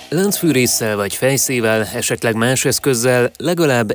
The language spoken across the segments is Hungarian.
Láncfűrésszel vagy fejszével, esetleg más eszközzel legalább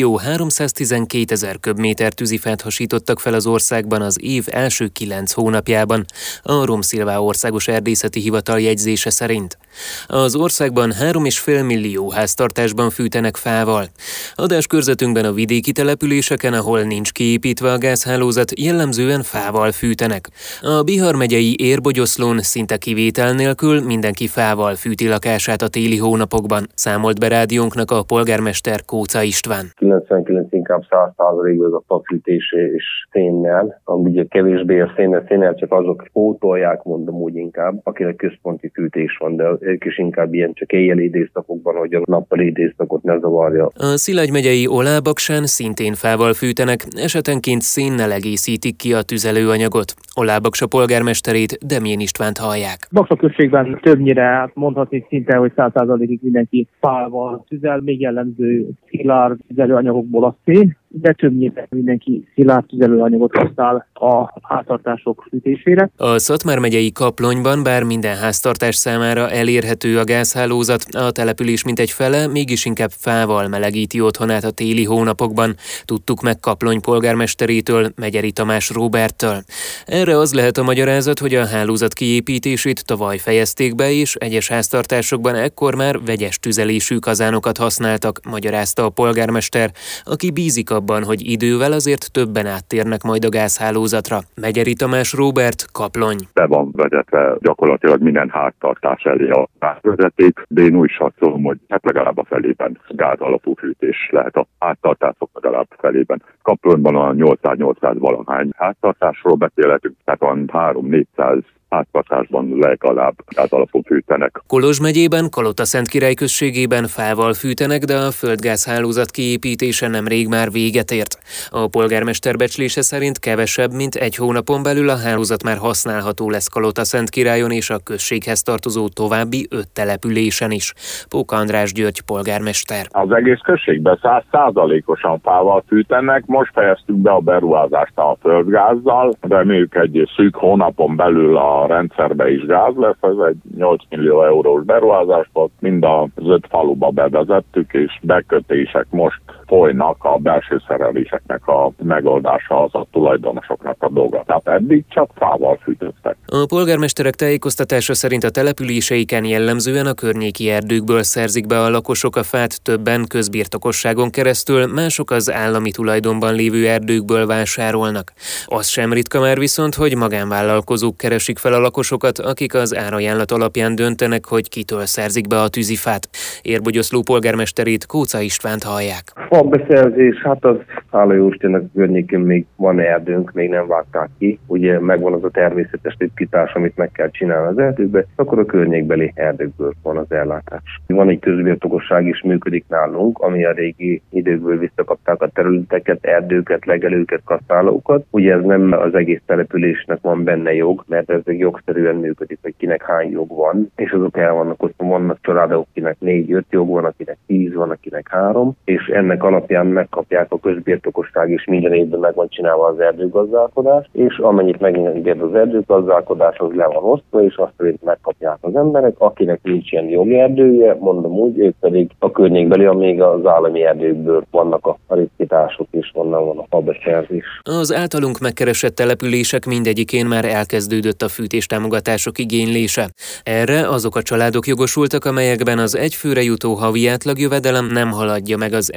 1.312.000 köbméter tűzifát hasítottak fel az országban az év első 9 hónapjában, a Romszilvá Országos Erdészeti Hivatal jegyzése szerint. Az országban 3,5 millió háztartásban fűtenek fával. Adáskörzetünkben a vidéki településeken, ahol nincs kiépítve a gázhálózat, jellemzően fával fűtenek. A Bihar megyei Érbogyoszlón szinte kivétel nélkül mindenki fával fűti lakását a téli hónapokban, számolt be rádiónknak a polgármester Kóca István. 99 inkább 100%-ban ez a fafűtés és szénnel, ami ugye kevésbé a szénnel csak azok pótolják, mondom úgy inkább, akinek központi fűtés van, de ők is inkább ilyen csak éjjeli időszakokban, hogy a nappali időszakot ne zavarja. A Szilágy megyei Olábaksán szintén fával fűtenek, esetenként szénnel egészítik ki a tüzelőanyagot. Olábaksa polgármesterét, Demjén Istvánt hallják. Baksa községben többnyire mondhatni szinte, hogy 100%-ig mindenki fával tüzel, még jellemző szilárd tüzelőanyagokból a szén, de többnyire mindenki szilárd tüzelőanyagot használ a háztartások fűtésére. A Szatmár megyei Kaplonyban bár minden háztartás számára elérhető a gázhálózat, a település mintegy fele mégis inkább fával melegíti otthonát a téli hónapokban, tudtuk meg Kaplony polgármesterétől, Megyeri Tamás Róberttől. Erre az lehet a magyarázat, hogy a hálózat kiépítését tavaly fejezték be, és egyes háztartásokban ekkor már vegyes tüzelésű kazánokat használtak, magyarázta a polgármester, aki bízik abban, hogy idővel azért többen áttérnek majd a gázhálózatra. Megyeri Tamás Róbert, Kaplony. Be van vezetve gyakorlatilag minden háztartás elé a gázvezeték, de én úgy satszolom, hogy legalább a felében gáz alapú fűtés lehet a háztartások legalább felében. Kaplonyban a 800 valahány háztartásról beszélhetünk, tehát a 300-400 háztartásban legalább gázalapú fűtenek. Kolozs megyében, Kalotaszentkirály községében fával fűtenek, de a földgázhálózat kiépítése nemrég már véget ért. A polgármester becslése szerint kevesebb, mint egy hónapon belül a hálózat már használható lesz Kalotaszentkirályon és a községhez tartozó további 5 településen is. Póka András György polgármester. Az egész községben 100%-osan fával fűtenek, most fejeztük be a beruházást a földgázzal, reméljük egy szűk hónapon belül a rendszerbe is gáz lesz, ez egy 8 millió eurós beruházás volt, mind az 5 faluba bevezettük, és bekötések most folynak, a belső szereléseknek a megoldása az a tulajdonosoknak a dolga. Tehát eddig csak fával fűtöttek. A polgármesterek tájékoztatása szerint a településeiken jellemzően a környéki erdőkből szerzik be a lakosok a fát, többen közbirtokosságon keresztül, mások az állami tulajdonban lévő erdőkből vásárolnak. Az sem ritka már viszont, hogy magánvállalkozók keresik fel a lakosokat, akik az árajánlat alapján döntenek, hogy kitől szerzik be a tűzifát. Érbogyoszló polgármesterét, Kóca Istvánt hallják. A beszerzés, hát az hála jó Istennek a környékén még van erdőnk, még nem vágták ki. Ugye megvan az a természetes titkítás, amit meg kell csinálni az erdőkbe, akkor a környékbeli erdőkből van az ellátás. Van egy közbirtokosság is működik nálunk, ami a régi időkből visszakapták a területeket, erdőket, legelőket, kaszálókat. Ugye ez nem az egész településnek van benne jog, mert ez jogszerűen működik, hogy kinek hány jog van, és azok el vannak ott, vannak családok, akinek 4-5 jog van, akinek 10 van, akinek 3, és ennek alapján megkapják a közbirtokosság, és minden évben meg van csinálva az erdőgazdálkodás, és amennyit megenged az erdőgazdálkodás, az le van osztva, és azt szerint megkapják az emberek, akinek nincs ilyen jogi erdője, mondom úgy, ők pedig a környékbeli, amíg az állami erdőkből vannak a ritkítások, és onnan van a fabeszerzés. Az általunk megkeresett települések mindegyikén már elkezdődött a fűtéstámogatások igénylése. Erre azok a családok jogosultak, amelyekben az egyfőre jutó havi átlagjövedelem nem haladja meg az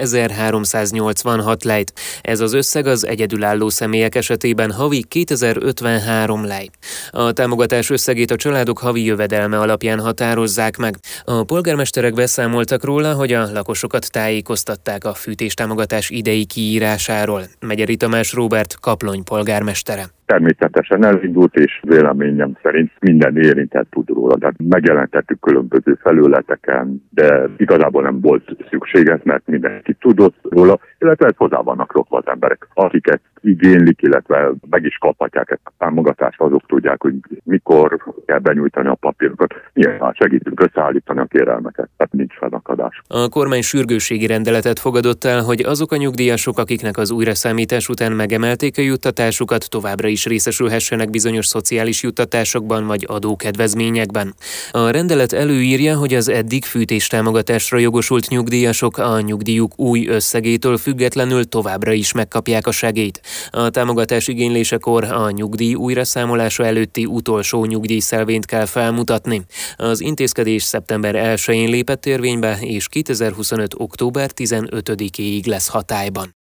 1386 lejt. Ez az összeg az egyedülálló személyek esetében havi 2053 lej. A támogatás összegét a családok havi jövedelme alapján határozzák meg. A polgármesterek beszámoltak róla, hogy a lakosokat tájékoztatták a fűtéstámogatás idei kiírásáról. Megyeri Tamás Róbert, Kaplony polgármestere. Természetesen elindult, és véleményem szerint minden érintett tud róla. Tehát megjelentettük különböző felületeken, de igazából nem volt szükséges, mert mindenki tudott róla, illetve hozzá vannak rokva az emberek, akiket igénylik, illetve meg is kaphatják ezt a támogatást, azok tudják, hogy mikor kell benyújtani a papírokat. Nyilván segítünk összeállítani a kérelmeket, tehát nincs fennakadás. A kormány sürgősségi rendeletet fogadott el, hogy azok a nyugdíjasok, akiknek az újraszámítás után megemelték a juttatásukat, továbbra is részesülhessenek bizonyos szociális juttatásokban vagy adókedvezményekben. A rendelet előírja, hogy az eddig fűtéstámogatásra jogosult nyugdíjasok a nyugdíjuk új összegétől függetlenül továbbra is megkapják a segélyt. A támogatás igénylésekor a nyugdíj újraszámolása előtti utolsó nyugdíjszelvényt kell felmutatni. Az intézkedés szeptember 1-én lépett érvénybe, és 2025. október 15-éig lesz hatályban.